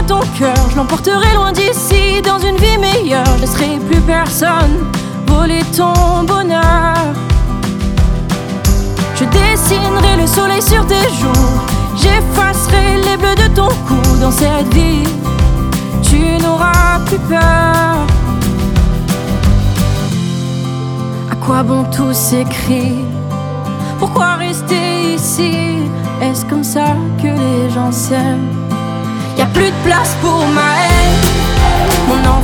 ton cœur, je l'emporterai loin d'ici, dans une vie meilleure. Je laisserai plus personne voler ton bonheur. Je dessinerai le soleil sur tes joues, j'effacerai les bleus de ton cou. Dans cette vie, tu n'auras plus peur. À quoi bon tous ces cris? Pourquoi rester ici? Est-ce comme ça que les gens s'aiment? Y'a plus de place pour ma haine. Mon